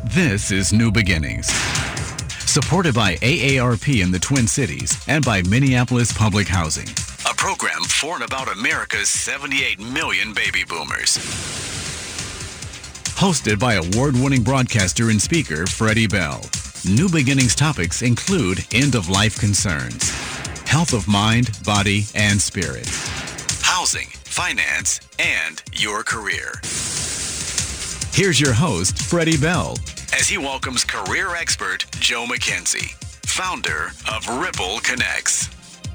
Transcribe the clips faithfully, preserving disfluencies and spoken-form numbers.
This is New Beginnings, supported by A A R P in the Twin Cities and by Minneapolis Public Housing, a program for and about America's seventy-eight million baby boomers. Hosted by award-winning broadcaster and speaker Freddie Bell. New Beginnings topics include end-of-life concerns, health of mind, body, and spirit, housing, finance, and your career. Here's your host, Freddie Bell, as he welcomes career expert Joe McKenzie, founder of Ripple Connects.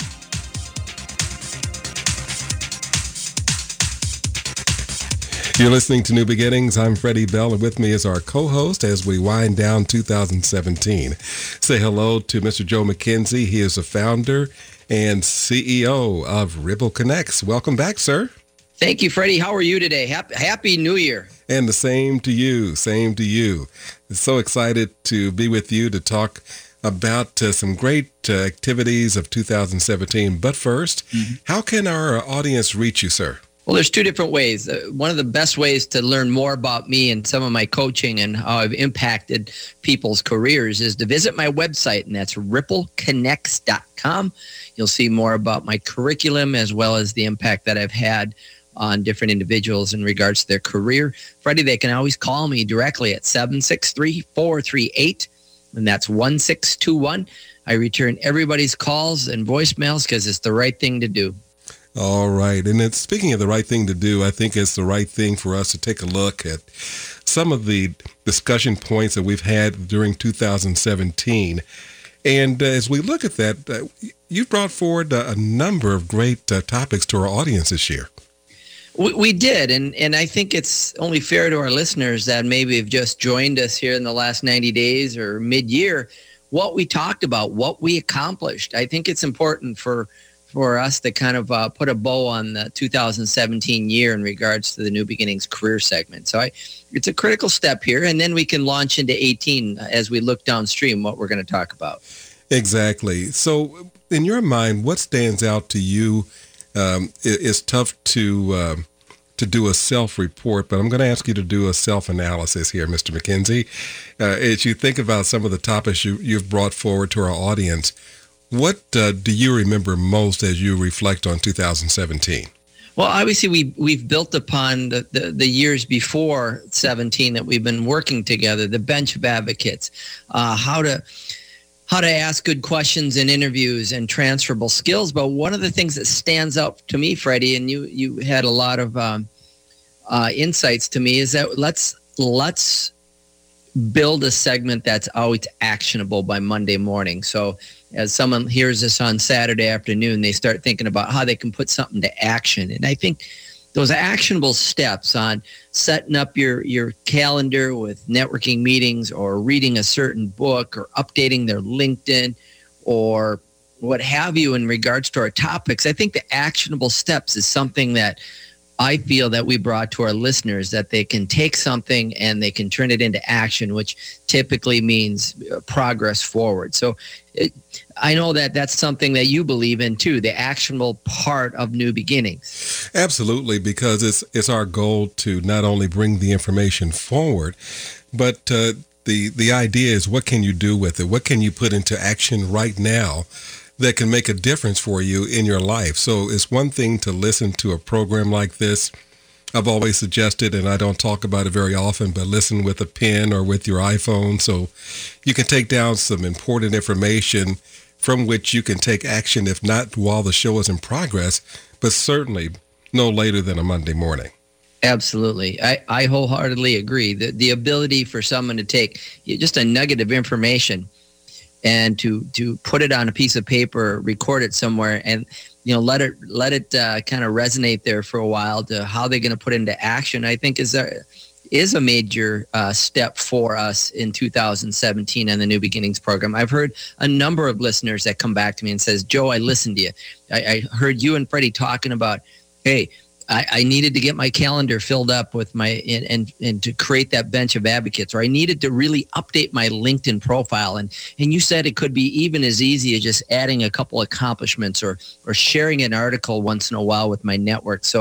You're listening to New Beginnings. I'm Freddie Bell, and with me is our co-host as we wind down two thousand seventeen. Say hello to Mister Joe McKenzie. He is the founder and C E O of Ripple Connects. Welcome back, sir. Thank you, Freddie. How are you today? Happy, Happy New Year. And the same to you. Same to you. So excited to be with you to talk about uh, some great uh, activities of two thousand seventeen. But first, mm-hmm. How can our audience reach you, sir? Well, there's two different ways. Uh, one of the best ways to learn more about me and some of my coaching and how I've impacted people's careers is to visit my website, and that's ripple connects dot com. You'll see more about my curriculum as well as the impact that I've had on different individuals in regards to their career. Freddie, they can always call me directly at seven six three, four three eight, and that's one six two one. I return everybody's calls and voicemails because it's the right thing to do. All right. And it's, speaking of the right thing to do, I think it's the right thing for us to take a look at some of the discussion points that we've had during two thousand seventeen. And uh, as we look at that, uh, you brought forward uh, a number of great uh, topics to our audience this year. We, we did, and, and I think it's only fair to our listeners that maybe have just joined us here in the last ninety days or mid-year, what we talked about, what we accomplished. I think it's important for for us to kind of uh, put a bow on the two thousand seventeen year in regards to the New Beginnings career segment. So I, it's a critical step here, and then we can launch into eighteen as we look downstream what we're going to talk about. Exactly. So in your mind, what stands out to you? Um, it, it's tough to um, to do a self-report, but I'm going to ask you to do a self-analysis here, Mister McKenzie. Uh, as you think about some of the topics you, you've brought forward to our audience, what uh, do you remember most as you reflect on two thousand seventeen? Well, obviously, we, we've built upon the, the, the years before seventeen that we've been working together, the bench of advocates, uh, how to how to ask good questions in interviews and transferable skills. But one of the things that stands out to me, Freddie, and you you had a lot of um, uh, insights to me, is that let's let's build a segment that's always actionable by Monday morning. So as someone hears this on Saturday afternoon, they start thinking about how they can put something to action. And I think those actionable steps on setting up your, your calendar with networking meetings or reading a certain book or updating their LinkedIn or what have you in regards to our topics, I think the actionable steps is something that I feel that we brought to our listeners, that they can take something and they can turn it into action, which typically means progress forward. So it, I know that that's something that you believe in too, the actionable part of New Beginnings. Absolutely, because it's it's our goal to not only bring the information forward, but uh, the the idea is what can you do with it? What can you put into action right now that can make a difference for you in your life? So it's one thing to listen to a program like this. I've always suggested, and I don't talk about it very often, but listen with a pen or with your iPhone so you can take down some important information from which you can take action, if not while the show is in progress, but certainly no later than a Monday morning. Absolutely. I, I wholeheartedly agree. The, the ability for someone to take just a nugget of information and to to put it on a piece of paper, record it somewhere, and you know let it let it uh, kind of resonate there for a while to how they're going to put it into action, I think is a is a major uh, step for us in two thousand seventeen and the New Beginnings program. I've heard a number of listeners that come back to me and says, Joe, I listened to you. I, I heard you and Freddie talking about, hey, I, I needed to get my calendar filled up with my and, and and to create that bench of advocates, or I needed to really update my LinkedIn profile. And and you said it could be even as easy as just adding a couple accomplishments or or sharing an article once in a while with my network. So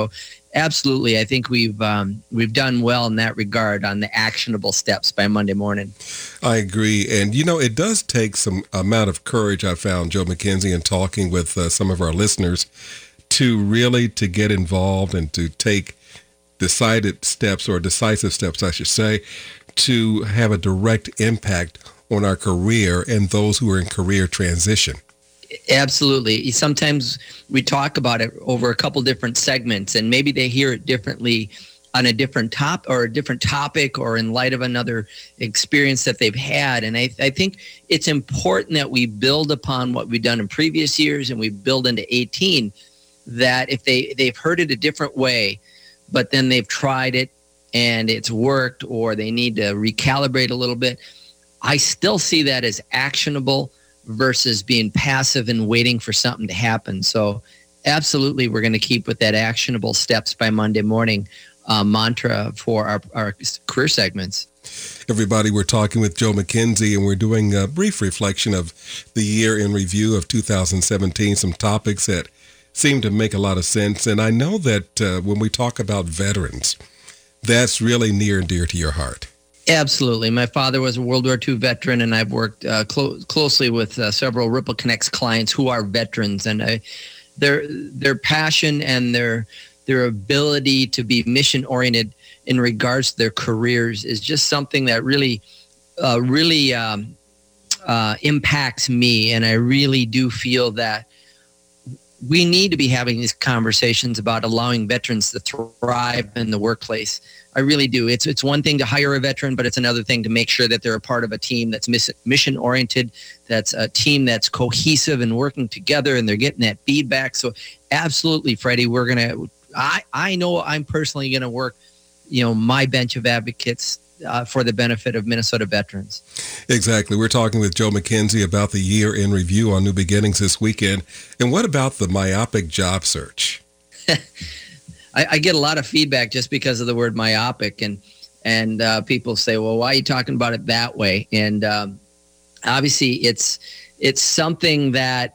absolutely. I think we've um, we've done well in that regard on the actionable steps by Monday morning. I agree. And, you know, it does take some amount of courage, I found, Joe McKenzie, in talking with uh, some of our listeners to really to get involved and to take decided steps, or decisive steps, I should say, to have a direct impact on our career and those who are in career transition. Absolutely. Sometimes we talk about it over a couple different segments, and maybe they hear it differently on a different top or a different topic, or in light of another experience that they've had. And I, I think it's important that we build upon what we've done in previous years, and we build into eighteen, that if they, they've heard it a different way, but then they've tried it and it's worked, or they need to recalibrate a little bit, I still see that as actionable versus being passive and waiting for something to happen. So absolutely, we're going to keep with that actionable steps by Monday morning uh, mantra for our, our career segments. Everybody, we're talking with Joe McKenzie, and we're doing a brief reflection of the year in review of two thousand seventeen, some topics that seem to make a lot of sense. And I know that uh, when we talk about veterans, that's really near and dear to your heart. Absolutely. My father was a World War Two veteran, and I've worked uh, clo- closely with uh, several Ripple Connects clients who are veterans, and I, their their passion and their their ability to be mission oriented in regards to their careers is just something that really, uh, really um, uh, impacts me, and I really do feel that we need to be having these conversations about allowing veterans to thrive in the workplace. I really do. It's it's one thing to hire a veteran, but it's another thing to make sure that they're a part of a team that's mission oriented, that's a team that's cohesive and working together, and they're getting that feedback. So absolutely, Freddie, we're going to, I, I know I'm personally going to work, you know, my bench of advocates uh, for the benefit of Minnesota veterans. Exactly. We're talking with Joe McKenzie about the year in review on New Beginnings this weekend. And what about the myopic job search? I, I get a lot of feedback just because of the word myopic, and and uh, people say, well, why are you talking about it that way? And um, obviously it's it's something that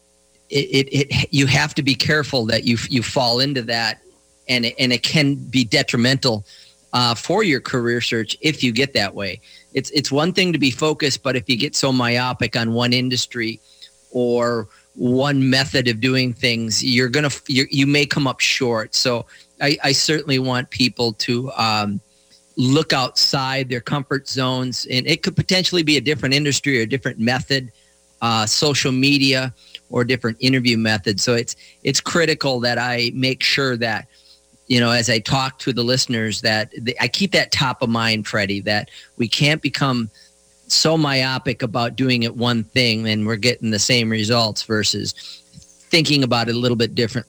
it, it, it you have to be careful that you you fall into that, and it, and it can be detrimental uh, for your career search if you get that way. It's it's one thing to be focused, but if you get so myopic on one industry or one method of doing things, you're gonna you you may come up short. So I, I certainly want people to um, look outside their comfort zones, and it could potentially be a different industry or a different method, uh, social media, or different interview methods. So it's it's critical that I make sure that, you know, as I talk to the listeners, that the, I keep that top of mind, Freddie, that we can't become so myopic about doing it one thing and we're getting the same results versus thinking about it a little bit different.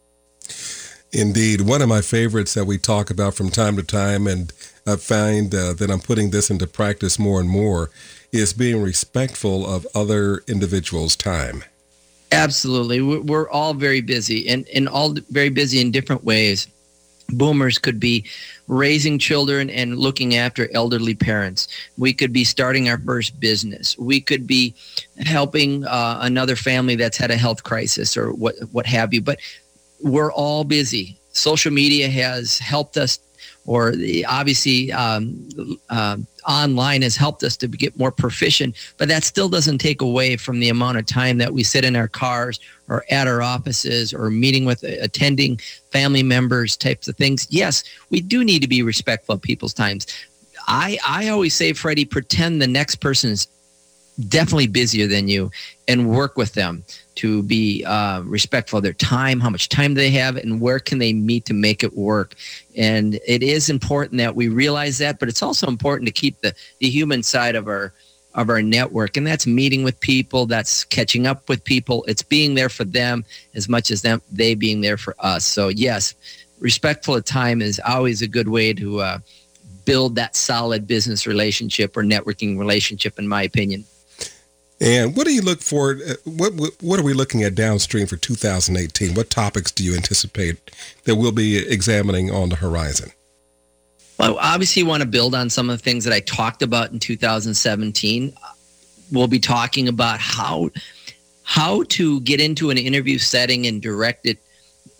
Indeed. One of my favorites that we talk about from time to time, and I find uh, that I'm putting this into practice more and more, is being respectful of other individuals' time. Absolutely. We're all very busy, and, and all very busy in different ways. Boomers could be raising children and looking after elderly parents. We could be starting our first business. We could be helping uh, another family that's had a health crisis or what what have you. But we're all busy. Social media has helped us, or the, obviously um, uh, online has helped us to get more proficient, but that still doesn't take away from the amount of time that we sit in our cars or at our offices or meeting with, uh, attending family members, types of things. Yes, we do need to be respectful of people's times. I, I always say, Freddie, pretend the next person is definitely busier than you and work with them to be uh, respectful of their time, how much time they have, and where can they meet to make it work. And it is important that we realize that, but it's also important to keep the, the human side of our of our network, and that's meeting with people, that's catching up with people, it's being there for them as much as them they being there for us. So yes, respectful of time is always a good way to uh, build that solid business relationship or networking relationship, in my opinion. And what do you look for? What, what what are we looking at downstream for two thousand eighteen? What topics do you anticipate that we'll be examining on the horizon? Well, obviously, want to build on some of the things that I talked about in two thousand seventeen. We'll be talking about how how to get into an interview setting and direct it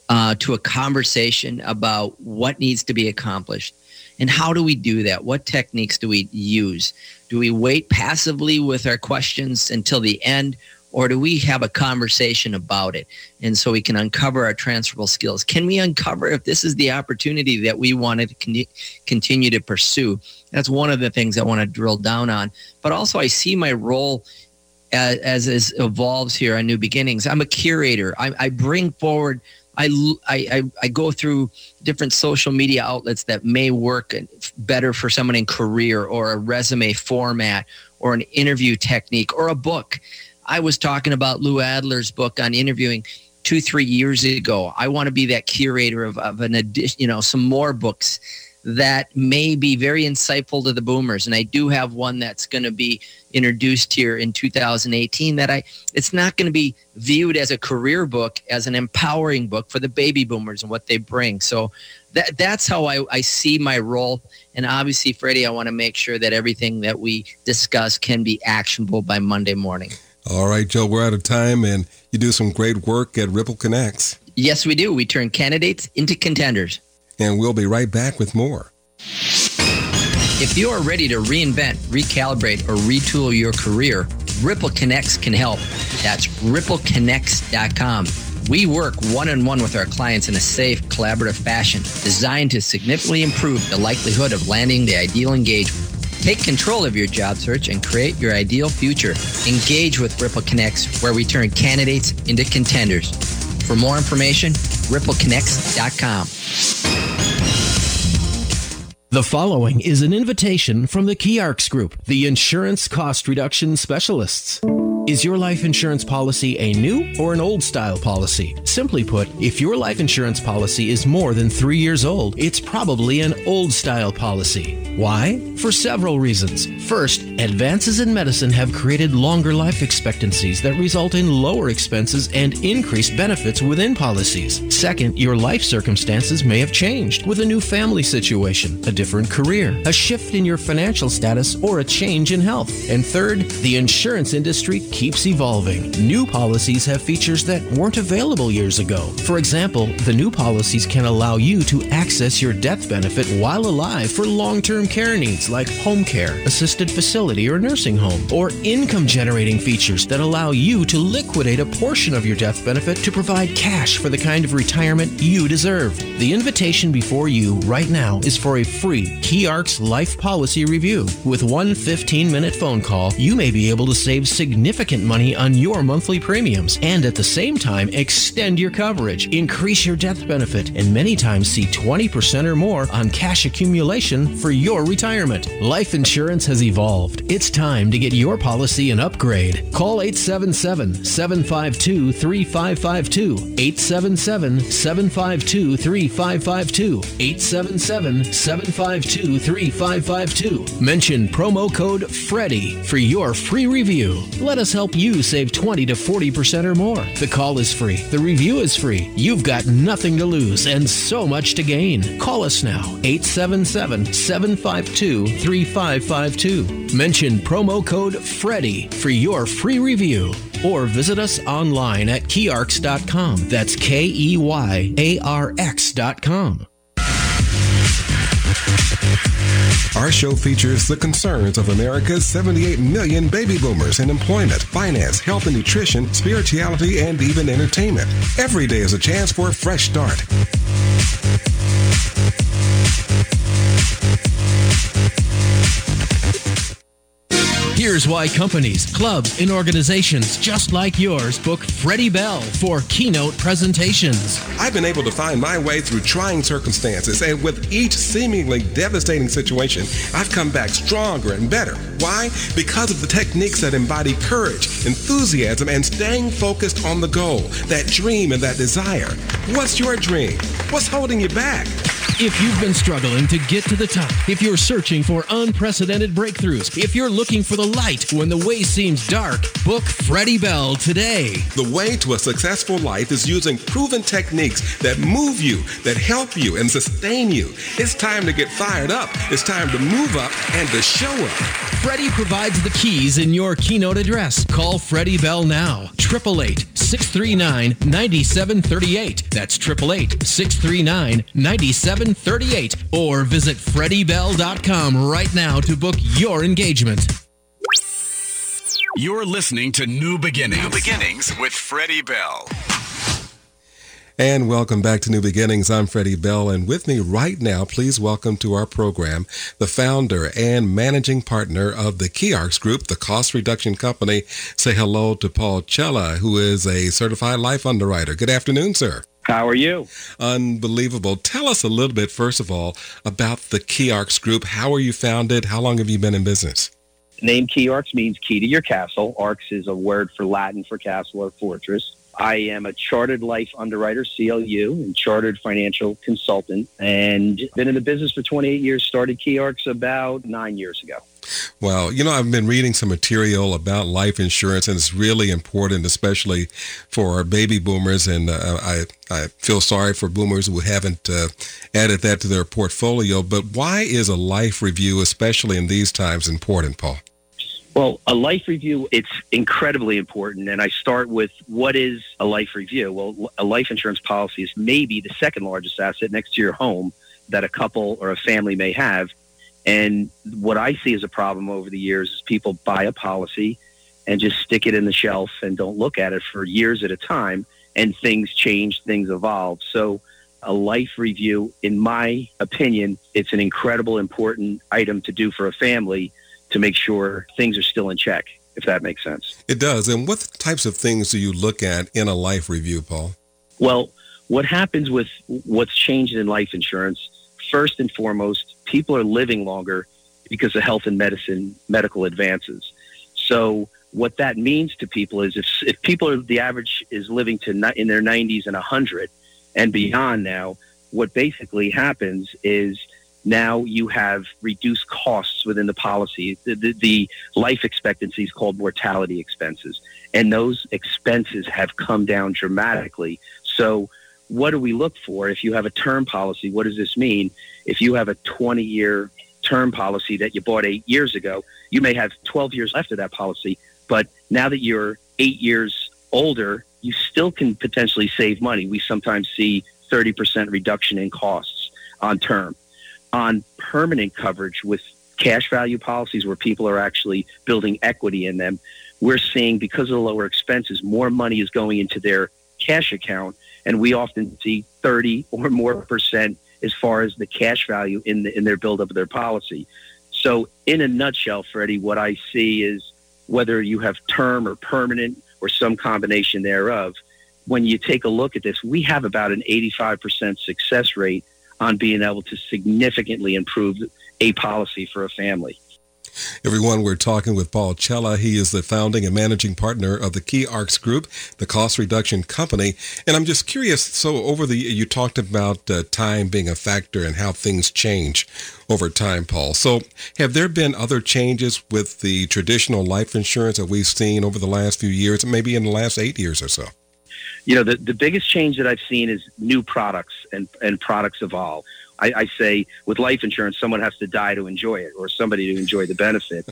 uh, to a conversation about what needs to be accomplished. And how do we do that? What techniques do we use? Do we wait passively with our questions until the end, or do we have a conversation about it? And so we can uncover our transferable skills. Can we uncover if this is the opportunity that we wanted to con- continue to pursue? That's one of the things I want to drill down on. But also I see my role as, as, as evolves here on New Beginnings. I'm a curator. I, I bring forward I, I, I go through different social media outlets that may work better for someone in career, or a resume format, or an interview technique, or a book. I was talking about Lou Adler's book on interviewing two, three years ago. I want to be that curator of, of an addition, you know, some more books that may be very insightful to the boomers. And I do have one that's going to be introduced here in two thousand eighteen that I, it's not going to be viewed as a career book, as an empowering book for the baby boomers and what they bring. So that that's how I, I see my role. And obviously, Freddie, I want to make sure that everything that we discuss can be actionable by Monday morning. All right, Joe, we're out of time, and you do some great work at Ripple Connects. Yes, we do. We turn candidates into contenders. And we'll be right back with more. If you are ready to reinvent, recalibrate, or retool your career, Ripple Connects can help. That's ripple connects dot com. We work one-on-one with our clients in a safe, collaborative fashion designed to significantly improve the likelihood of landing the ideal engagement. Take control of your job search and create your ideal future. Engage with Ripple Connects, where we turn candidates into contenders. For more information, ripple connects dot com. The following is an invitation from the Keyarks Group, the insurance cost reduction specialists. Is your life insurance policy a new or an old style policy? Simply put, if your life insurance policy is more than three years old, it's probably an old style policy. Why? For several reasons. First, advances in medicine have created longer life expectancies that result in lower expenses and increased benefits within policies. Second, your life circumstances may have changed with a new family situation, a different career, a shift in your financial status, or a change in health. And third, the insurance industry keeps evolving. New policies have features that weren't available years ago. For example, the new policies can allow you to access your death benefit while alive for long-term care needs like home care, assisted facility, or nursing home, or income-generating features that allow you to liquidate a portion of your death benefit to provide cash for the kind of retirement you deserve. The invitation before you right now is for a free Keyarks Life Policy Review. With one fifteen-minute phone call, you may be able to save significant money on your monthly premiums and at the same time extend your coverage, increase your death benefit, and many times see twenty percent or more on cash accumulation for your retirement. Life insurance has evolved. It's time to get your policy an upgrade. Call eight seven seven, seven five two, three five five two, eight seven seven, seven five two, three five five two, eight seven seven, seven five two, three five five two. Mention promo code Freddie for your free review. Let us help you save twenty to forty percent or more. The call is free. The review is free. You've got nothing to lose and so much to gain. Call us now, eight seven seven, seven five two, three five five two. Mention promo code Freddie for your free review. Or visit us online at keyarks dot com. That's K E Y A R X dot com. Our show features the concerns of America's seventy-eight million baby boomers in employment, finance, health and nutrition, spirituality, and even entertainment. Every day is a chance for a fresh start. Here's why companies, clubs, and organizations just like yours book Freddie Bell for keynote presentations. I've been able to find my way through trying circumstances, and with each seemingly devastating situation, I've come back stronger and better. Why? Because of the techniques that embody courage, enthusiasm, and staying focused on the goal, that dream and that desire. What's your dream? What's holding you back? If you've been struggling to get to the top, if you're searching for unprecedented breakthroughs, if you're looking for the light when the way seems dark, book Freddie Bell today. The way to a successful life is using proven techniques that move you, that help you, and sustain you. It's time to get fired up. It's time to move up and to show up. Freddie provides the keys in your keynote address. Call Freddie Bell now. eight eight eight, six three nine, nine seven three eight. That's eight eight eight, six three nine, nine seven three eight. Or visit freddie bell dot com right now to book your engagement. You're listening to New Beginnings. New Beginnings with Freddie Bell. And welcome back to New Beginnings. I'm Freddie Bell, and with me right now, please welcome to our program the founder and managing partner of the Keyarks Group, the cost reduction company. Say hello to Paul Cella, who is a certified life underwriter. Good afternoon, sir. How are you? Unbelievable. Tell us a little bit, first of all, about the Keyarks Group. How are you founded? How long have you been in business? The name Keyarks means key to your castle. Arks is a word for Latin for castle or fortress. I am a chartered life underwriter, C L U, and chartered financial consultant, and been in the business for twenty-eight years, started Keyarks about nine years ago. Well, you know, I've been reading some material about life insurance, and it's really important, especially for our baby boomers. And uh, I, I feel sorry for boomers who haven't uh, added that to their portfolio. But why is a life review, especially in these times, important, Paul? Well, a life review, it's incredibly important. And I start with, what is a life review? Well, a life insurance policy is maybe the second largest asset next to your home that a couple or a family may have. And what I see as a problem over the years is people buy a policy and just stick it in the shelf and don't look at it for years at a time. And things change, things evolve. So a life review, in my opinion, it's an incredible important item to do for a family to make sure things are still in check, if that makes sense. It does. And what types of things do you look at in a life review, Paul? Well, what happens with what's changed in life insurance, first and foremost, people are living longer because of health and medicine, medical advances. So what that means to people is if, if people are, the average is living to in their nineties and one hundred and beyond now, what basically happens is now you have reduced costs within the policy. The, the, the life expectancy is called mortality expenses, and those expenses have come down dramatically. So what do we look for? If you have a term policy, what does this mean? If you have a twenty-year term policy that you bought eight years ago, you may have twelve years left of that policy, but now that you're eight years older, you still can potentially save money. We sometimes see thirty percent reduction in costs on term. On permanent coverage with cash value policies where people are actually building equity in them, we're seeing, because of the lower expenses, more money is going into their cash account, and we often see thirty or more percent as far as the cash value in the, in their buildup of their policy. So in a nutshell, Freddie, what I see is whether you have term or permanent or some combination thereof, when you take a look at this, we have about an eighty-five percent success rate on being able to significantly improve a policy for a family. Everyone, we're talking with Paul Cella. He is the founding and managing partner of the Keyarks Group, the cost reduction company. And I'm just curious, so over the, you talked about uh, time being a factor and how things change over time, Paul. So have there been other changes with the traditional life insurance that we've seen over the last few years, maybe in the last eight years or so? You know, the, the biggest change that I've seen is new products and, and products evolve. I, I say with life insurance, someone has to die to enjoy it or somebody to enjoy the benefit.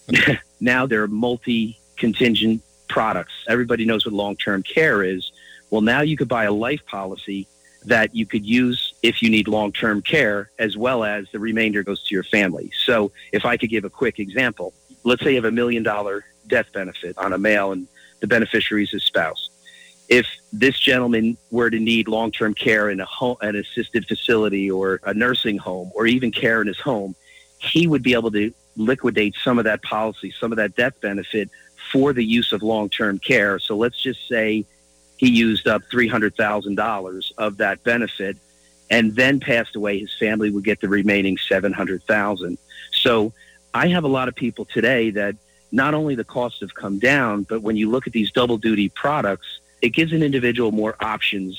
Now there are multi-contingent products. Everybody knows what long-term care is. Well, now you could buy a life policy that you could use if you need long-term care, as well as the remainder goes to your family. So if I could give a quick example, let's say you have a million dollar death benefit on a male and the beneficiary is his spouse. If this gentleman were to need long-term care in a home, an assisted facility or a nursing home, or even care in his home, he would be able to liquidate some of that policy, some of that death benefit for the use of long-term care. So let's just say he used up three hundred thousand dollars of that benefit and then passed away. His family would get the remaining seven hundred thousand dollars. So I have a lot of people today that not only the costs have come down, but when you look at these double duty products, it gives an individual more options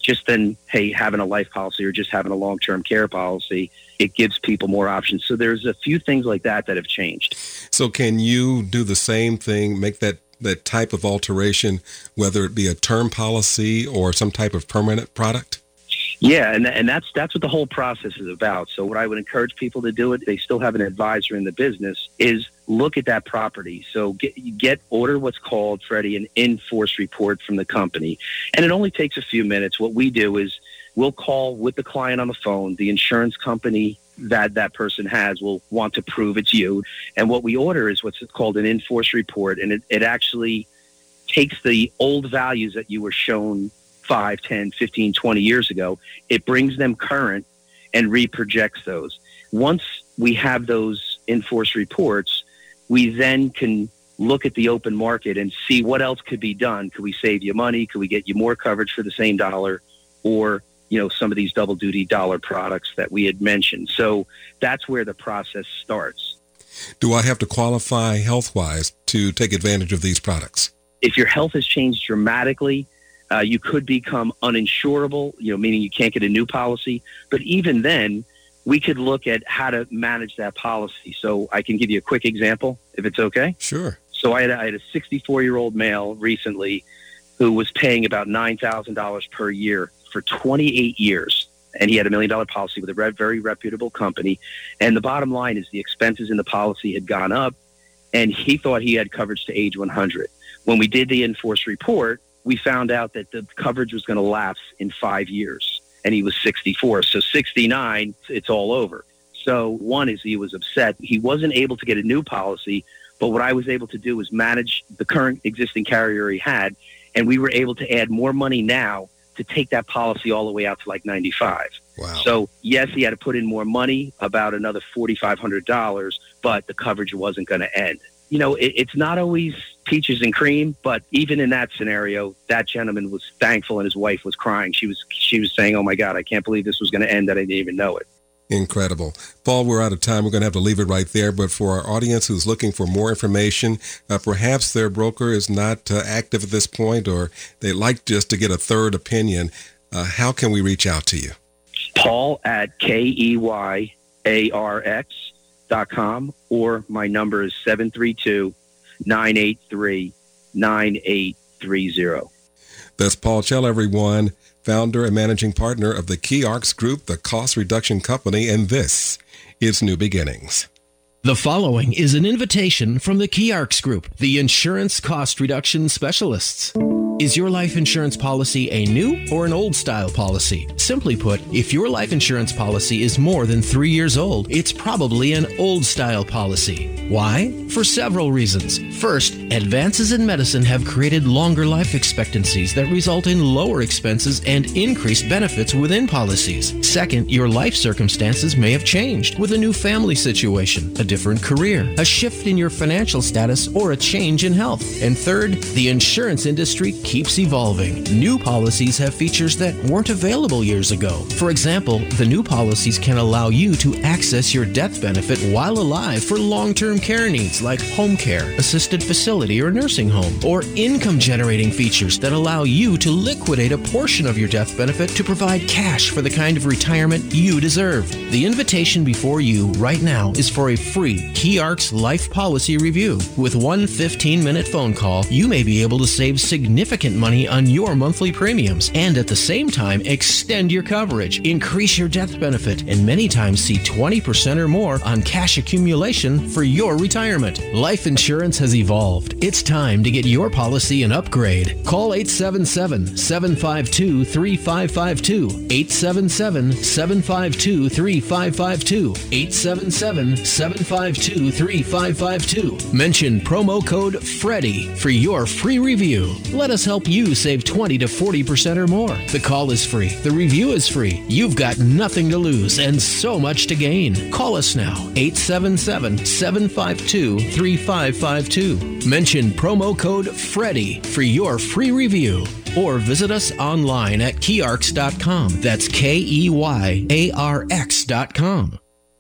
just than, hey, having a life policy or just having a long-term care policy. It gives people more options. So there's a few things like that that have changed. So can you do the same thing, make that, that type of alteration, whether it be a term policy or some type of permanent product? Yeah, and and that's that's what the whole process is about. So what I would encourage people to do, it, they still have an advisor in the business, is look at that property. So get, get order what's called, Freddie, an in-force report from the company. And it only takes a few minutes. What we do is we'll call with the client on the phone. The insurance company that that person has will want to prove it's you. And what we order is what's called an in-force report. And it, it actually takes the old values that you were shown five, ten, fifteen, twenty years ago. It brings them current and reprojects those. Once we have those in-force reports, we then can look at the open market and see what else could be done. Could we save you money? Could we get you more coverage for the same dollar? Or, you know, some of these double duty dollar products that we had mentioned. So that's where the process starts. Do I have to qualify health-wise to take advantage of these products? If your health has changed dramatically, Uh, you could become uninsurable, you know, meaning you can't get a new policy. But even then, we could look at how to manage that policy. So I can give you a quick example, if it's okay. Sure. So I had, I had a sixty-four-year-old male recently who was paying about nine thousand dollars per year for twenty-eight years. And he had a million-dollar policy with a re- very reputable company. And the bottom line is the expenses in the policy had gone up, and he thought he had coverage to age one hundred. When we did the in-force report, we found out that the coverage was going to lapse in five years, and he was sixty-four. So sixty-nine, it's all over. So one is he was upset. He wasn't able to get a new policy, but what I was able to do was manage the current existing carrier he had, and we were able to add more money now to take that policy all the way out to like ninety-five. Wow. So yes, he had to put in more money, about another four thousand five hundred dollars, but the coverage wasn't going to end. You know, it, it's not always peaches and cream, but even in that scenario, that gentleman was thankful and his wife was crying. She was she was saying, oh, my God, I can't believe this was going to end, that I didn't even know it. Incredible. Paul, we're out of time. We're going to have to leave it right there. But for our audience who's looking for more information, uh, perhaps their broker is not uh, active at this point, or they like just to get a third opinion. Uh, how can we reach out to you? Paul at K E Y A R X dot com, or my number is seven three two, nine eight three, nine eight three zero. That's Paul Chell, everyone, founder and managing partner of the Key Arcs Group, the cost reduction company, and this is New Beginnings. The following is an invitation from the Key Arcs Group, the insurance cost reduction specialists. Is your life insurance policy a new or an old style policy? Simply put, if your life insurance policy is more than three years old, it's probably an old style policy. Why? For several reasons. First, advances in medicine have created longer life expectancies that result in lower expenses and increased benefits within policies. Second, your life circumstances may have changed with a new family situation, a different career, a shift in your financial status, or a change in health. And third, the insurance industry keeps evolving. New policies have features that weren't available years ago. For example, the new policies can allow you to access your death benefit while alive for long-term care needs like home care, assisted facility, or nursing home, or income-generating features that allow you to liquidate a portion of your death benefit to provide cash for the kind of retirement you deserve. The invitation before you right now is for a free Key Arcs Life Policy Review. With one fifteen-minute phone call, you may be able to save significant money on your monthly premiums and at the same time extend your coverage, increase your death benefit, and many times see twenty percent or more on cash accumulation for your retirement. Life insurance has evolved. It's time to get your policy an upgrade. Call eight seven seven, seven five two, three five five two, eight seven seven, seven five two, three five five two, eight seven seven, seven five two, three five five two. Mention promo code Freddie for your free review. Let us help you save twenty to forty percent or more. The call is free. The review is free. You've got nothing to lose and so much to gain. Call us now, eight seven seven, seven five two, three five five two. Mention promo code Freddie for your free review. Or visit us online at key arcs dot com. That's K E Y A R X dot com.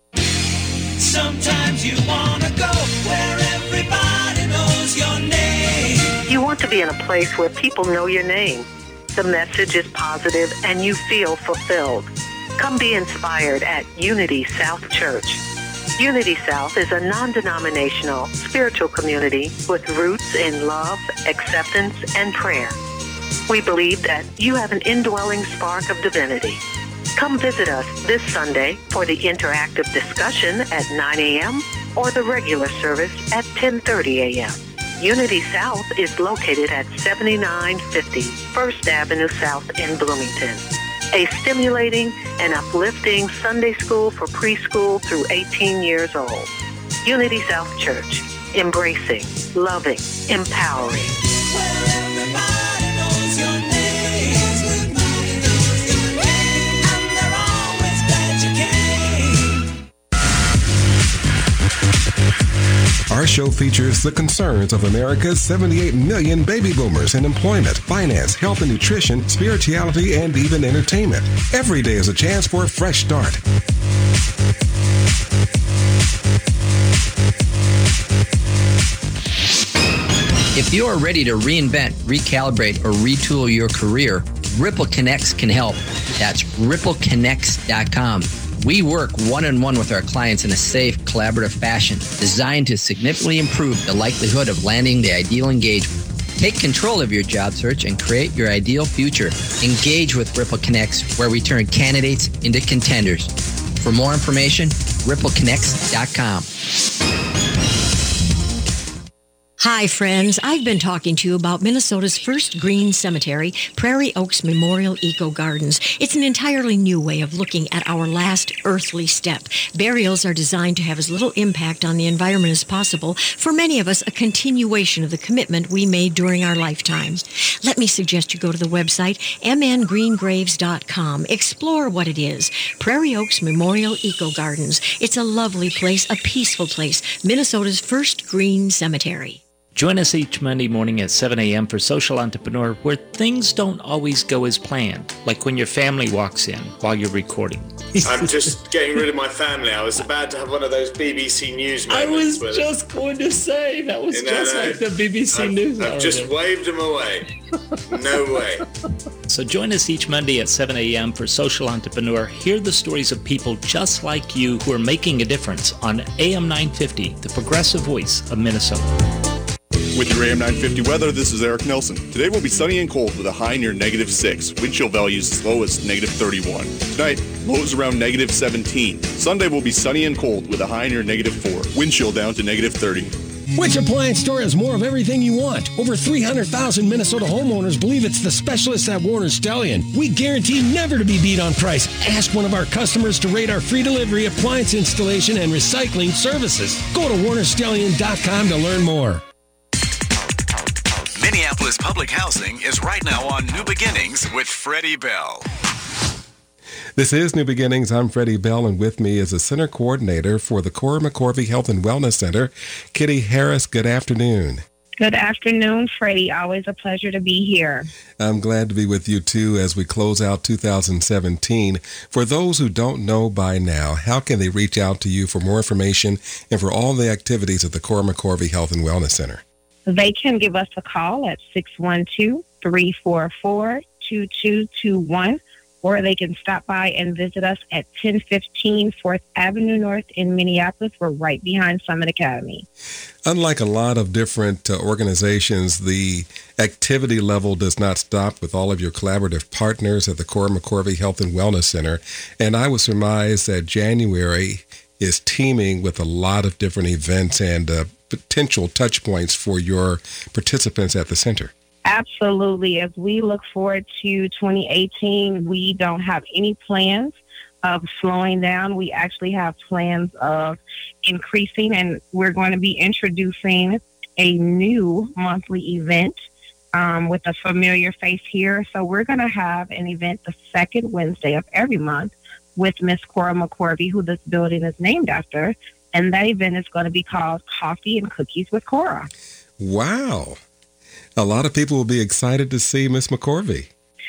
Sometimes you want to go where everybody knows your name. You want to be in a place where people know your name. The message is positive and you feel fulfilled. Come be inspired at Unity South Church. Unity South is a non-denominational spiritual community with roots in love, acceptance, and prayer. We believe that you have an indwelling spark of divinity. Come visit us this Sunday for the interactive discussion at nine a.m. or the regular service at ten thirty a.m. Unity South is located at seventy-nine fifty First Avenue South in Bloomington. A stimulating and uplifting Sunday school for preschool through eighteen years old. Unity South Church, embracing, loving, empowering. Well, everybody knows your name. Everybody knows your name. And they're always glad you came. Our show features the concerns of America's seventy-eight million baby boomers in employment, finance, health and nutrition, spirituality, and even entertainment. Every day is a chance for a fresh start. If you are ready to reinvent, recalibrate, or retool your career, Ripple Connects can help. That's ripple connects dot com. We work one-on-one with our clients in a safe, collaborative fashion designed to significantly improve the likelihood of landing the ideal engagement. Take control of your job search and create your ideal future. Engage with Ripple Connects, where we turn candidates into contenders. For more information, ripple connects dot com. Hi, friends. I've been talking to you about Minnesota's first green cemetery, Prairie Oaks Memorial Eco Gardens. It's an entirely new way of looking at our last earthly step. Burials are designed to have as little impact on the environment as possible. For many of us, a continuation of the commitment we made during our lifetimes. Let me suggest you go to the website m n green graves dot com. Explore what it is. Prairie Oaks Memorial Eco Gardens. It's a lovely place, a peaceful place. Minnesota's first green cemetery. Join us each Monday morning at seven a.m. for Social Entrepreneur, where things don't always go as planned, like when your family walks in while you're recording. I'm just getting rid of my family. I was about to have one of those B B C News moments. I was just going to say, that was No, just no, like the B B C I've, News. I've just waved them away. No way. So join us each Monday at seven a.m. for Social Entrepreneur. Hear the stories of people just like you who are making a difference on A M nine fifty, the progressive voice of Minnesota. With your A M nine fifty weather, this is Eric Nelson. Today will be sunny and cold with a high near negative six. Wind chill values as low as negative thirty-one. Tonight, lows around negative seventeen. Sunday will be sunny and cold with a high near negative four. Wind chill down to negative thirty. Which appliance store has more of everything you want? Over three hundred thousand Minnesota homeowners believe it's the specialists at Warner Stellian. We guarantee never to be beat on price. Ask one of our customers to rate our free delivery, appliance installation, and recycling services. Go to warner stellian dot com to learn more. Minneapolis Public Housing is right now on New Beginnings with Freddie Bell. This is New Beginnings. I'm Freddie Bell, and with me is the Center Coordinator for the Cora McCorvey Health and Wellness Center, Kitty Harris. Good afternoon. Good afternoon, Freddie. Always a pleasure to be here. I'm glad to be with you, too, as we close out two thousand seventeen. For those who don't know by now, how can they reach out to you for more information and for all the activities at the Cora McCorvey Health and Wellness Center? They can give us a call at six one two, three four four, two two two one, or they can stop by and visit us at ten fifteen fourth Avenue North in Minneapolis. We're right behind Summit Academy. Unlike a lot of different uh, organizations, the activity level does not stop with all of your collaborative partners at the Cora McCorvey Health and Wellness Center. And I would surmise that January is teeming with a lot of different events and uh, potential touch points for your participants at the center. Absolutely. As we look forward to twenty eighteen, we don't have any plans of slowing down. We actually have plans of increasing, and we're going to be introducing a new monthly event um, with a familiar face here. So we're going to have an event the second Wednesday of every month with Miss Cora McCorvey, who this building is named after. And that event is going to be called Coffee and Cookies with Cora. Wow. A lot of people will be excited to see Miss McCorvey.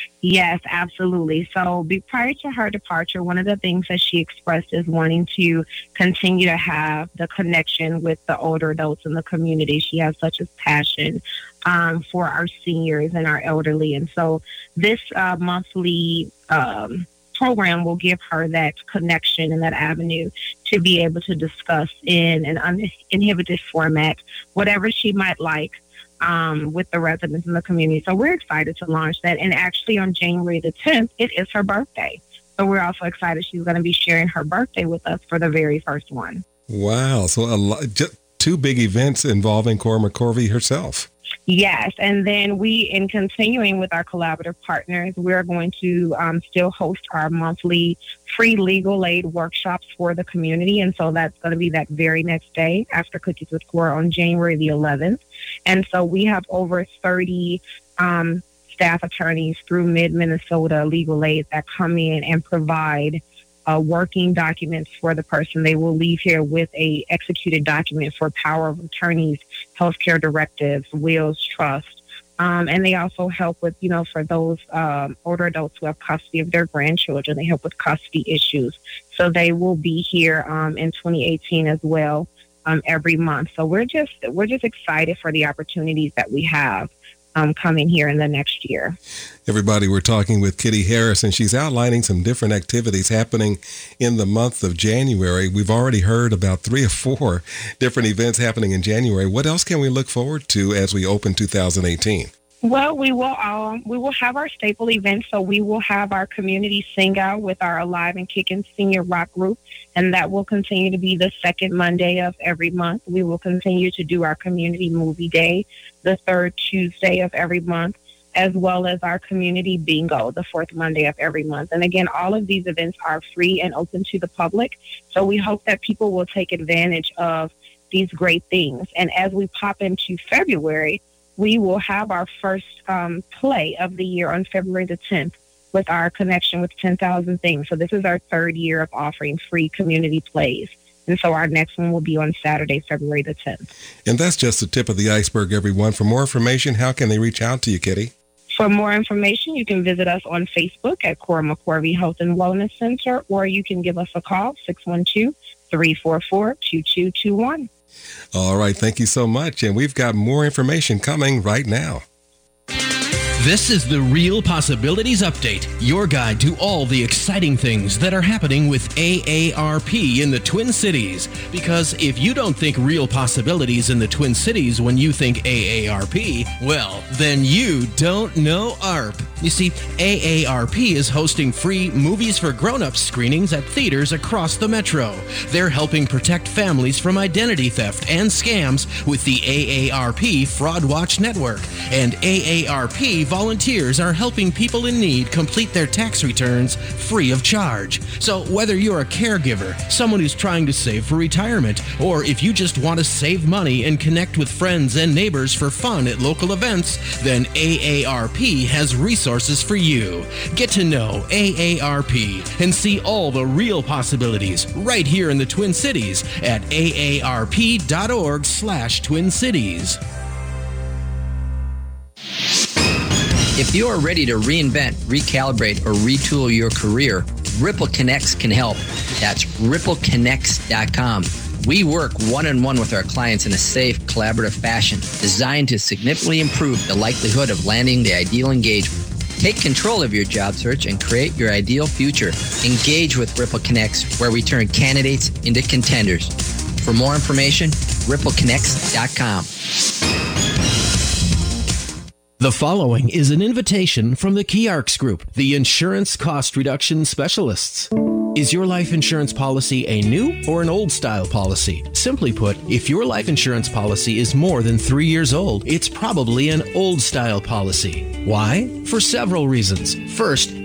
Yes, absolutely. So be, prior to her departure, one of the things that she expressed is wanting to continue to have the connection with the older adults in the community. She has such a passion um, for our seniors and our elderly. And so this uh, monthly um, program will give her that connection and that avenue to be able to discuss in an uninhibited format whatever she might like Um, with the residents in the community. So we're excited to launch that. And actually on January the tenth, it is her birthday. So we're also excited she's going to be sharing her birthday with us for the very first one. Wow. So a lot, just two big events involving Cora McCorvey herself. Yes. And then we, in continuing with our collaborative partners, we're going to um, still host our monthly free legal aid workshops for the community. And so that's going to be that very next day after Cookies with Cora on January the eleventh. And so we have over thirty um, staff attorneys through Mid-Minnesota Legal Aid that come in and provide uh, working documents for the person. They will leave here with a executed document for power of attorneys, healthcare directives, wills, trust. Um, and they also help with, you know, for those um, older adults who have custody of their grandchildren, they help with custody issues. So they will be here um, in twenty eighteen as well, um, every month. So we're just we're just excited for the opportunities that we have um, coming here in the next year. Everybody, we're talking with Kitty Harris, and she's outlining some different activities happening in the month of January. We've already heard about three or four different events happening in January. What else can we look forward to as we open two thousand eighteen? Well, we will um, we will have our staple events. So we will have our community sing out with our Alive and Kickin' senior rock group, and that will continue to be the second Monday of every month. We will continue to do our community movie day the third Tuesday of every month, as well as our community bingo the fourth Monday of every month. And again, all of these events are free and open to the public. So we hope that people will take advantage of these great things. And as we pop into February, we will have our first um, play of the year on February the tenth with our connection with ten thousand Things. So this is our third year of offering free community plays. And so our next one will be on Saturday, February the tenth. And that's just the tip of the iceberg, everyone. For more information, how can they reach out to you, Kitty? For more information, you can visit us on Facebook at Cora McCorvey Health and Wellness Center, or you can give us a call, six one two, three four four, two two two one. All right. Thank you so much. And we've got more information coming right now. This is the Real Possibilities Update, your guide to all the exciting things that are happening with A A R P in the Twin Cities. Because if you don't think real possibilities in the Twin Cities when you think A A R P, well, then you don't know A R P. You see, A A R P is hosting free Movies for Grown-Ups screenings at theaters across the metro. They're helping protect families from identity theft and scams with the A A R P Fraud Watch Network. And A A R P volunteers are helping people in need complete their tax returns free of charge. So whether you're a caregiver, someone who's trying to save for retirement, or if you just want to save money and connect with friends and neighbors for fun at local events, then A A R P has resources for you. Get to know A A R P and see all the real possibilities right here in the Twin Cities at A A R P dot org slash Twin Cities. If you are ready to reinvent, recalibrate, or retool your career, Ripple Connects can help. That's ripple connects dot com. We work one-on-one with our clients in a safe, collaborative fashion designed to significantly improve the likelihood of landing the ideal engagement. Take control of your job search and create your ideal future. Engage with Ripple Connects, where we turn candidates into contenders. For more information, ripple connects dot com. The following is an invitation from the Keyarks Group, the insurance cost reduction specialists. Is your life insurance policy a new or an old style policy? Simply put, if your life insurance policy is more than three years old, it's probably an old style policy. Why? For several reasons. First,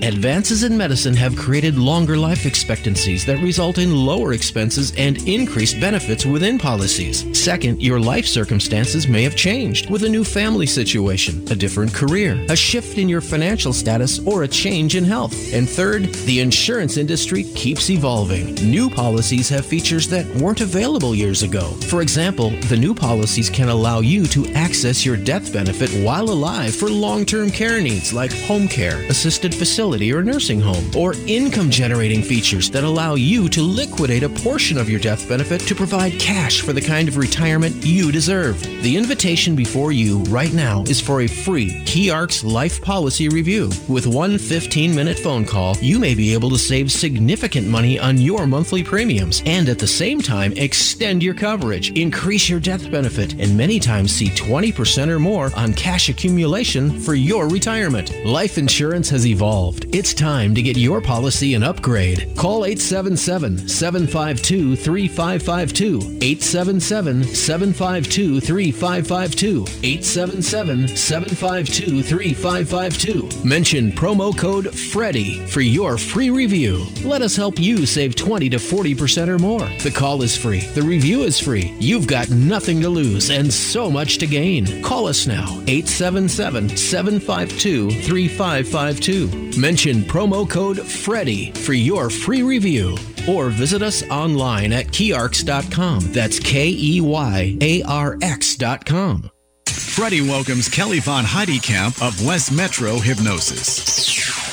Advances in medicine have created longer life expectancies that result in lower expenses and increased benefits within policies. Second, your life circumstances may have changed with a new family situation, a different career, a shift in your financial status, or a change in health. And third, the insurance industry keeps evolving. New policies have features that weren't available years ago. For example, the new policies can allow you to access your death benefit while alive for long-term care needs like home care, assisted facility, or nursing home, or income-generating features that allow you to liquidate a portion of your death benefit to provide cash for the kind of retirement you deserve. The invitation before you right now is for a free Key Arcs Life Policy Review. With one fifteen-minute phone call, you may be able to save significant money on your monthly premiums and at the same time extend your coverage, increase your death benefit, and many times see twenty percent or more on cash accumulation for your retirement. Life insurance has evolved. It's time to get your policy an upgrade. Call eight seven seven, seven five two, three five five two, eight seven seven, seven five two, three five five two, eight seven seven, seven five two, three five five two. Mention promo code Freddie for your free review. Let us help you save twenty to forty percent or more. The call is free. The review is free. You've got nothing to lose and so much to gain. Call us now, eight seven seven, seven five two, three five five two. Mention promo code Freddie for your free review, or visit us online at key arcs dot com. That's K E Y A R X dot com. Freddie welcomes Kelly Von Heidekamp of West Metro Hypnosis.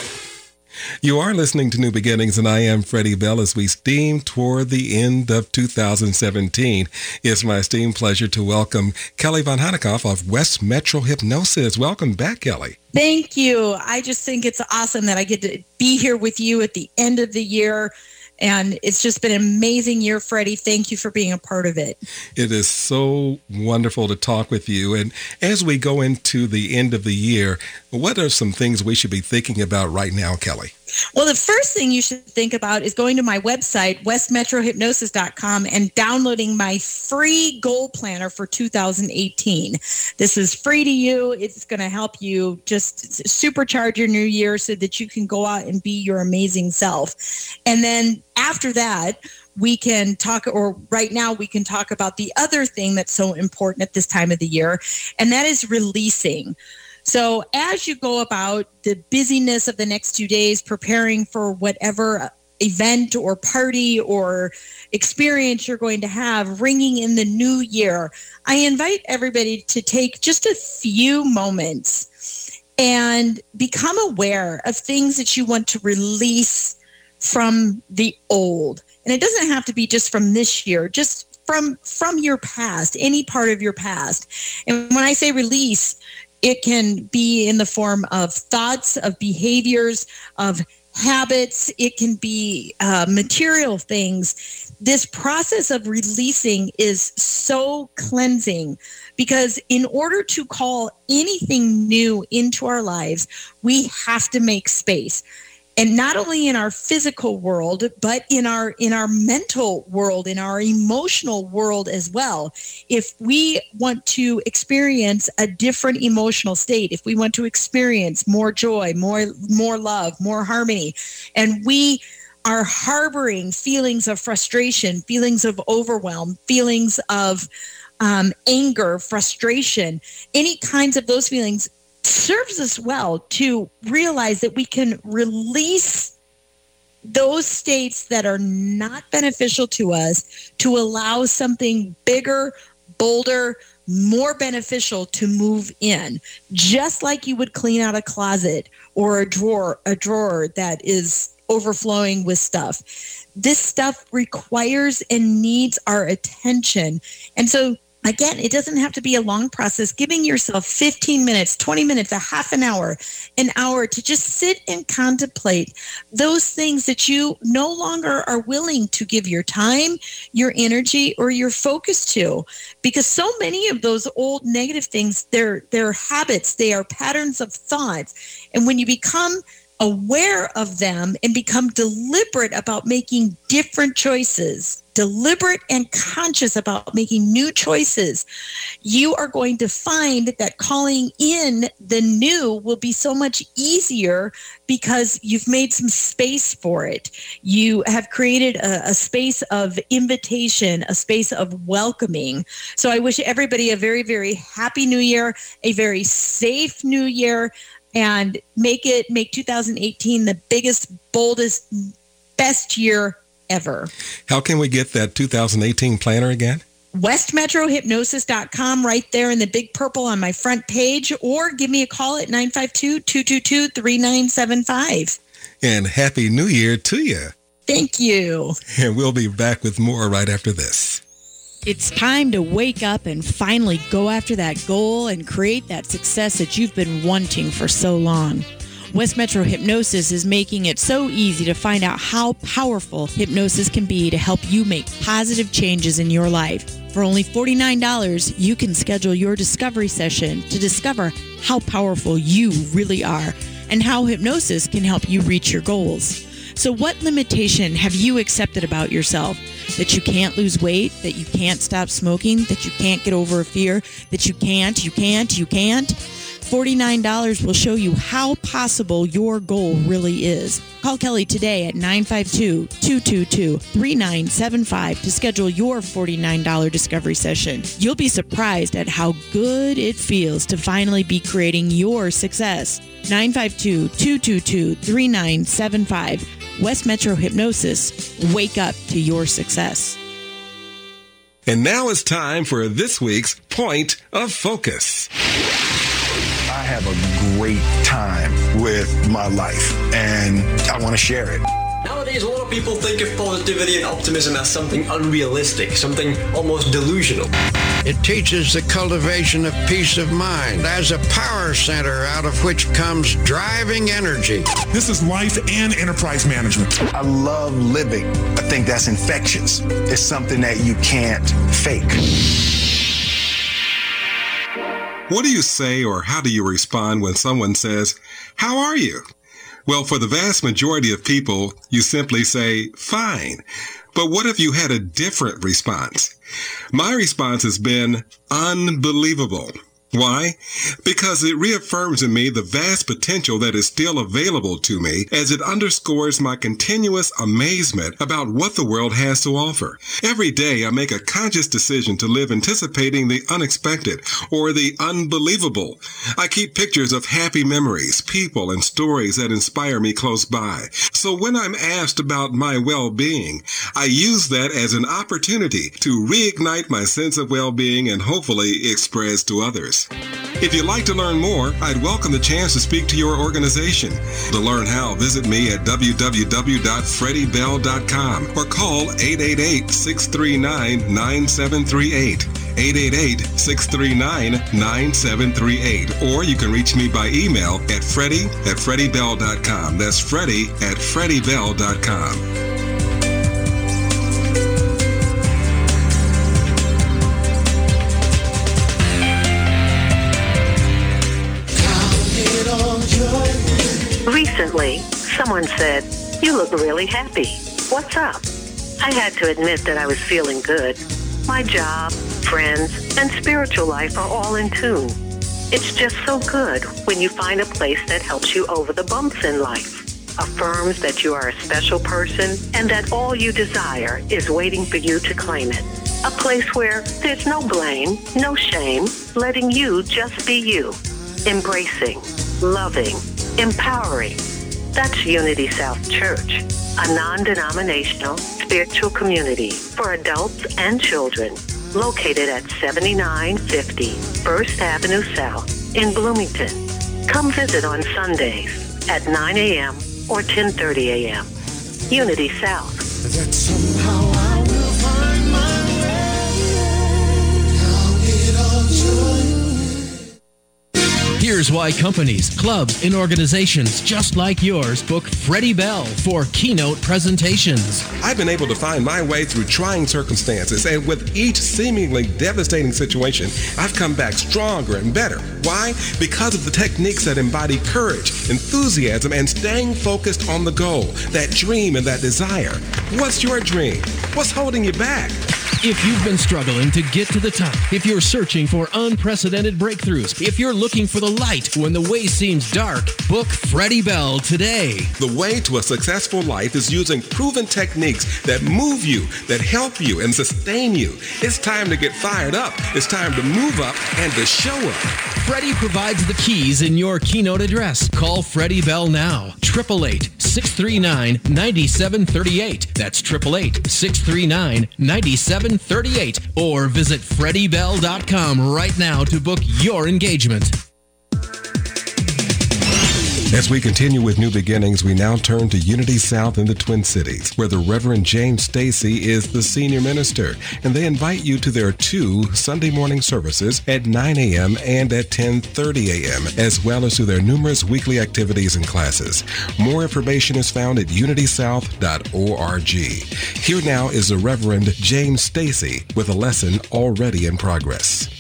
You are listening to New Beginnings, and I am Freddie Bell. As we steam toward the end of two thousand seventeen, it's my esteemed pleasure to welcome Kelly Von Heidekamp of West Metro Hypnosis. Welcome back, Kelly. Thank you. I just think it's awesome that I get to be here with you at the end of the year. And it's just been an amazing year, Freddie. Thank you for being a part of it. It is so wonderful to talk with you. And as we go into the end of the year, what are some things we should be thinking about right now, Kelly? Well, the first thing you should think about is going to my website, west metro hypnosis dot com, and downloading my free goal planner for two thousand eighteen. This is free to you. It's going to help you just supercharge your new year so that you can go out and be your amazing self. And then after that, we can talk, or right now we can talk about the other thing that's so important at this time of the year, and that is releasing. So as you go about the busyness of the next two days, preparing for whatever event or party or experience you're going to have, ringing in the new year, I invite everybody to take just a few moments and become aware of things that you want to release from the old. And it doesn't have to be just from this year, just from, from your past, any part of your past. And when I say release, it can be in the form of thoughts, of behaviors, of habits. It can be uh, material things. This process of releasing is so cleansing because in order to call anything new into our lives, we have to make space. And not only in our physical world, but in our in our mental world, in our emotional world as well. If we want to experience a different emotional state, if we want to experience more joy, more more love, more harmony, and we are harboring feelings of frustration, feelings of overwhelm, feelings of um, anger, frustration, any kinds of those feelings, serves us well to realize that we can release those states that are not beneficial to us to allow something bigger, bolder, more beneficial to move in, just like you would clean out a closet or a drawer, a drawer that is overflowing with stuff. This stuff requires and needs our attention. And so again, it doesn't have to be a long process. Giving yourself fifteen minutes, twenty minutes, a half an hour, an hour to just sit and contemplate those things that you no longer are willing to give your time, your energy, or your focus to. Because so many of those old negative things, they're, they're habits, they are patterns of thoughts. And when you become aware of them and become deliberate about making different choices, deliberate and conscious about making new choices, you are going to find that calling in the new will be so much easier because you've made some space for it. You have created a, a space of invitation, a space of welcoming. So I wish everybody a very, very happy new year, a very safe new year, and make it, make two thousand eighteen the biggest, boldest, best year ever. How can we get that two thousand eighteen planner again? west metro hypnosis dot com, right there in the big purple on my front page, or give me a call at nine five two, two two two, three nine seven five. And Happy New Year to you. Thank you. And we'll be back with more right after this. It's time to wake up and finally go after that goal and create that success that you've been wanting for so long. West Metro Hypnosis is making it so easy to find out how powerful hypnosis can be to help you make positive changes in your life. For only forty-nine dollars, you can schedule your discovery session to discover how powerful you really are and how hypnosis can help you reach your goals. So what limitation have you accepted about yourself? That you can't lose weight, that you can't stop smoking, that you can't get over a fear, that you can't, you can't, you can't? forty-nine dollars will show you how possible your goal really is. Call Kelly today at nine five two, two two two, three nine seven five to schedule your forty-nine dollars discovery session. You'll be surprised at how good it feels to finally be creating your success. nine five two, two two two, three nine seven five. West Metro Hypnosis. Wake up to your success. And now it's time for this week's Point of Focus. I have a great time with my life, and I want to share it. Nowadays, a lot of people think of positivity and optimism as something unrealistic, something almost delusional. It teaches the cultivation of peace of mind as a power center out of which comes driving energy. This is life and enterprise management. I love living. I think that's infectious. It's something that you can't fake. What do you say or how do you respond when someone says, "How are you?" Well, for the vast majority of people, you simply say, "Fine." But what if you had a different response? My response has been unbelievable. Why? Because it reaffirms in me the vast potential that is still available to me, as it underscores my continuous amazement about what the world has to offer. Every day I make a conscious decision to live anticipating the unexpected or the unbelievable. I keep pictures of happy memories, people, and stories that inspire me close by. So when I'm asked about my well-being, I use that as an opportunity to reignite my sense of well-being and hopefully express to others. If you'd like to learn more, I'd welcome the chance to speak to your organization. To learn how, visit me at w w w dot freddie bell dot com or call eight eight eight, six three nine, nine seven three eight, eight eight eight, six three nine, nine seven three eight, or you can reach me by email at freddie at freddie bell dot com. That's freddie at freddie bell dot com. Recently, someone said, "You look really happy. What's up?" I had to admit that I was feeling good. My job, friends, and spiritual life are all in tune. It's just so good when you find a place that helps you over the bumps in life, affirms that you are a special person and that all you desire is waiting for you to claim it. A place where there's no blame, no shame, letting you just be you, embracing, loving, empowering. That's Unity South Church, a non-denominational spiritual community for adults and children, located at seventy-nine fifty First Avenue South in Bloomington. Come visit on Sundays at nine a.m. or ten thirty a.m. Unity South. That somehow I will find my way. Count it all joy. Here's why companies, clubs, and organizations just like yours book Freddie Bell for keynote presentations. I've been able to find my way through trying circumstances, and with each seemingly devastating situation, I've come back stronger and better. Why? Because of the techniques that embody courage, enthusiasm, and staying focused on the goal, that dream and that desire. What's your dream? What's holding you back? If you've been struggling to get to the top, if you're searching for unprecedented breakthroughs, if you're looking for the light when the way seems dark, book Freddie Bell today. The way to a successful life is using proven techniques that move you, that help you, and sustain you. It's time to get fired up. It's time to move up and to show up. Freddie provides the keys in your keynote address. Call Freddie Bell now. eight eight eight, six three nine, nine seven three eight. That's eight eight eight, six three nine, nine seven three eight. Or visit freddie bell dot com right now to book your engagement. As we continue with New Beginnings, we now turn to Unity South in the Twin Cities, where the Reverend James Stacy is the senior minister, and they invite you to their two Sunday morning services at nine a.m. and at ten thirty a.m., as well as to their numerous weekly activities and classes. More information is found at unity south dot org. Here now is the Reverend James Stacy with a lesson already in progress.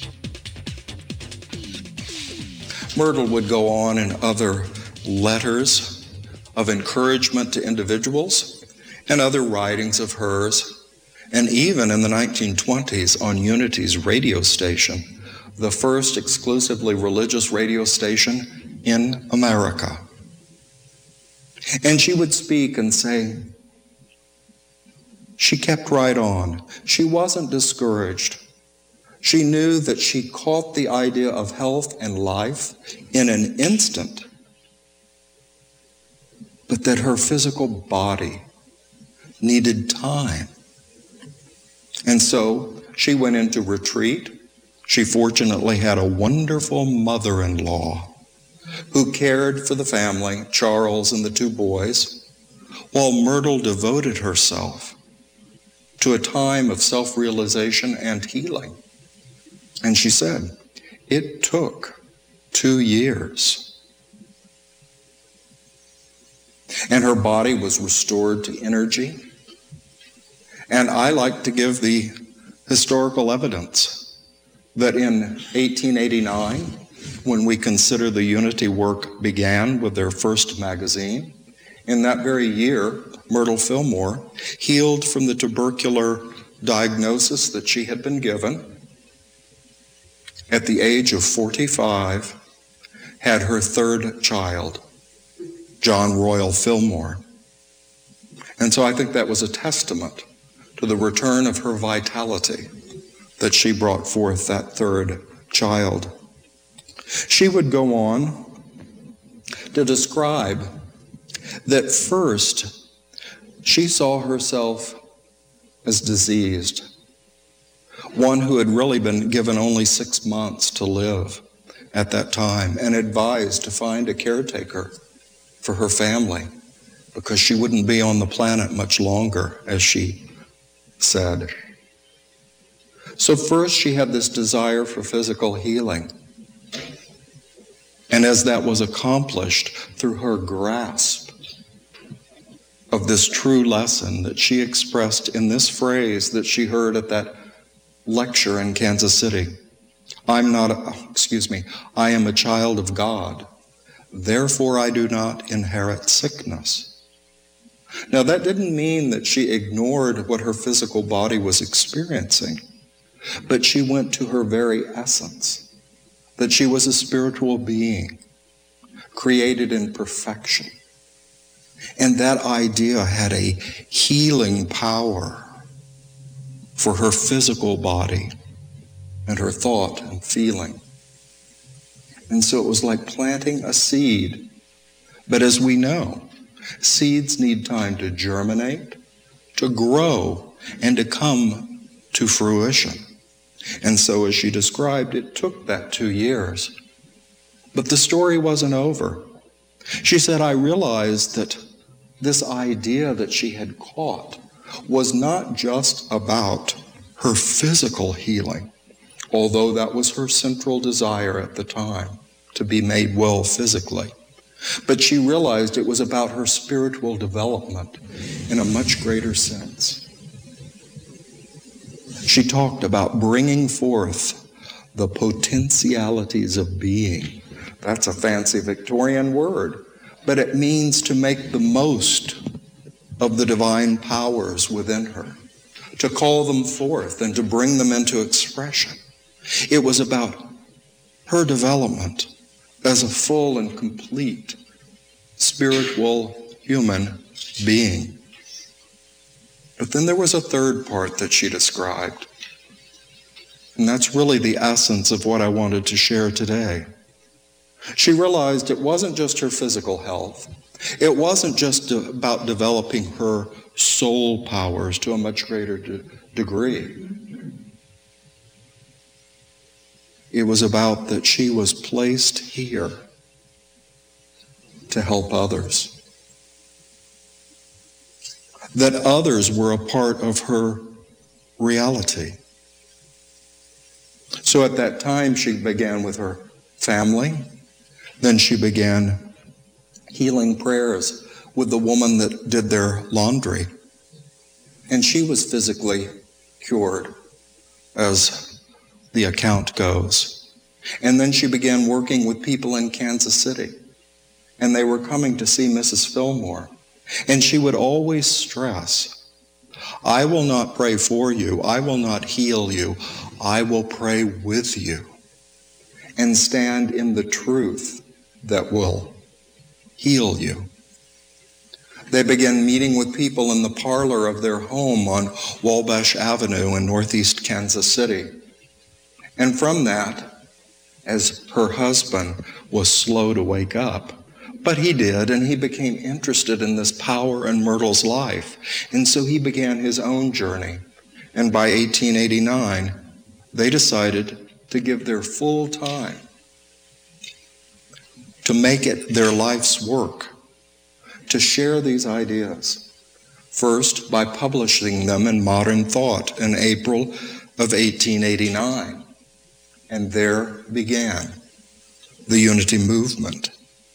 Myrtle would go on in other letters of encouragement to individuals and other writings of hers, and even in the nineteen twenties on Unity's radio station, the first exclusively religious radio station in America. And she would speak and say, she kept right on. She wasn't discouraged. She knew that she caught the idea of health and life in an instant, but that her physical body needed time. And so she went into retreat. She fortunately had a wonderful mother-in-law who cared for the family, Charles and the two boys, while Myrtle devoted herself to a time of self-realization and healing. And she said, it took two years. And her body was restored to energy. And I like to give the historical evidence that in eighteen eighty-nine, when we consider the Unity work began with their first magazine, in that very year, Myrtle Fillmore, healed from the tubercular diagnosis that she had been given, at the age of forty-five, had her third child, John Royal Fillmore. And so I think that was a testament to the return of her vitality that she brought forth that third child. She would go on to describe that first she saw herself as diseased, one who had really been given only six months to live at that time, and advised to find a caretaker for her family because she wouldn't be on the planet much longer, as she said. So first she had this desire for physical healing. And as that was accomplished through her grasp of this true lesson that she expressed in this phrase that she heard at that lecture in Kansas City, I'm not, a, excuse me, I am a child of God. Therefore, I do not inherit sickness. Now, that didn't mean that she ignored what her physical body was experiencing, but she went to her very essence, that she was a spiritual being, created in perfection. And that idea had a healing power for her physical body and her thought and feeling. And so it was like planting a seed. But as we know, seeds need time to germinate, to grow, and to come to fruition. And so as she described, it took that two years. But the story wasn't over. She said, I realized that this idea that she had caught was not just about her physical healing, although that was her central desire at the time, to be made well physically. But she realized it was about her spiritual development in a much greater sense. She talked about bringing forth the potentialities of being. That's a fancy Victorian word, but it means to make the most of the divine powers within her, to call them forth and to bring them into expression. It was about her development as a full and complete spiritual human being. But then there was a third part that she described, and that's really the essence of what I wanted to share today. She realized it wasn't just her physical health. It wasn't just about developing her soul powers to a much greater de- degree. It was about that she was placed here to help others. That others were a part of her reality. So at that time, she began with her family. Then she began healing prayers with the woman that did their laundry. And she was physically cured, as the account goes. And then she began working with people in Kansas City. And they were coming to see Missus Fillmore. And she would always stress, I will not pray for you. I will not heal you. I will pray with you and stand in the truth that will heal you. They began meeting with people in the parlor of their home on Wabash Avenue in northeast Kansas City. And from that, as her husband was slow to wake up, but he did, and he became interested in this power in Myrtle's life. And so he began his own journey. And by eighteen eighty-nine, they decided to give their full time to make it their life's work, to share these ideas. First, by publishing them in Modern Thought in April of eighteen eighty-nine. And there began the Unity movement.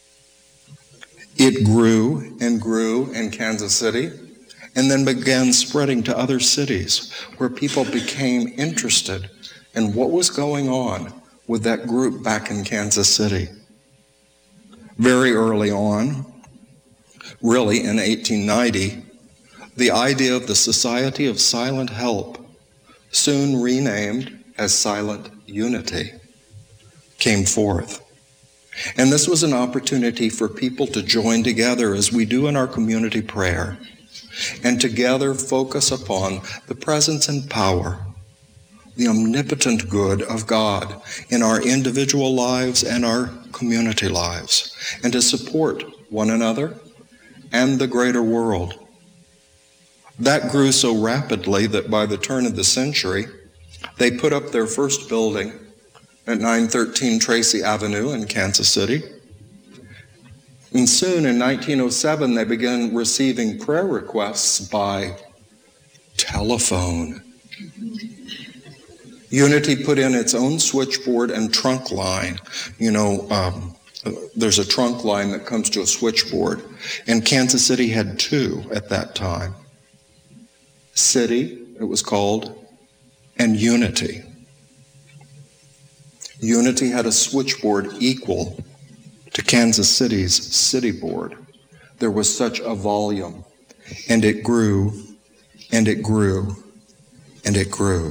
It grew and grew in Kansas City and then began spreading to other cities where people became interested in what was going on with that group back in Kansas City. Very early on, really in eighteen ninety, the idea of the Society of Silent Help, soon renamed as Silent Unity, came forth. And this was an opportunity for people to join together as we do in our community prayer, and together focus upon the presence and power, the omnipotent good of God in our individual lives and our community lives, and to support one another and the greater world. That grew so rapidly that by the turn of the century, they put up their first building at nine thirteen Tracy Avenue in Kansas City. And soon in nineteen oh seven, they began receiving prayer requests by telephone. Unity put in its own switchboard and trunk line. You know, um, there's a trunk line that comes to a switchboard. And Kansas City had two at that time. City, it was called, and Unity. Unity had a switchboard equal to Kansas City's city board. There was such a volume, and it grew, and it grew, and it grew.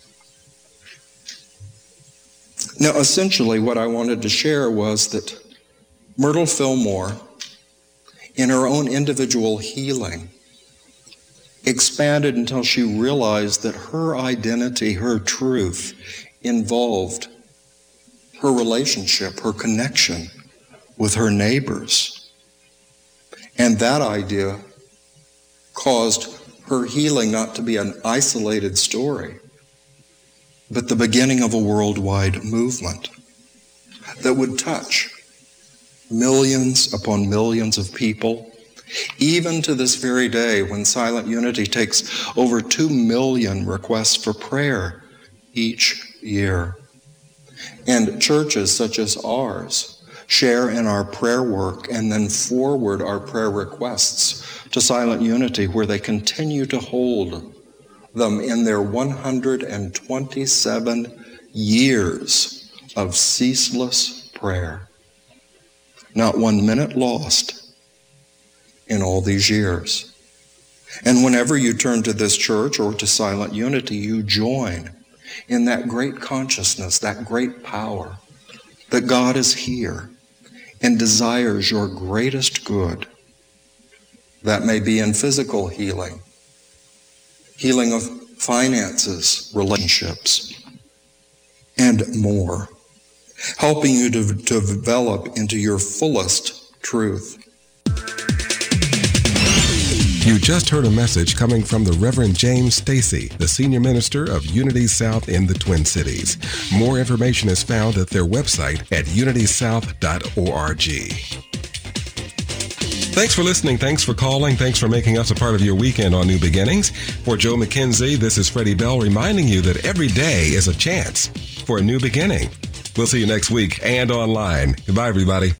Now, essentially, what I wanted to share was that Myrtle Fillmore, in her own individual healing, expanded until she realized that her identity, her truth, involved her relationship, her connection with her neighbors. And that idea caused her healing not to be an isolated story, but the beginning of a worldwide movement that would touch millions upon millions of people, even to this very day when Silent Unity takes over two million requests for prayer each year. And churches such as ours share in our prayer work, and then forward our prayer requests to Silent Unity, where they continue to hold them in their one hundred twenty-seven years of ceaseless prayer. Not one minute lost in all these years. And whenever you turn to this church or to Silent Unity, you join in that great consciousness, that great power, that God is here and desires your greatest good. That may be in physical healing, healing of finances, relationships, and more, helping you to, to develop into your fullest truth. You just heard a message coming from the Reverend James Stacy, the Senior Minister of Unity South in the Twin Cities. More information is found at their website at unity south dot org. Thanks for listening. Thanks for calling. Thanks for making us a part of your weekend on New Beginnings. For Joe McKenzie, this is Freddie Bell reminding you that every day is a chance for a new beginning. We'll see you next week and online. Goodbye, everybody.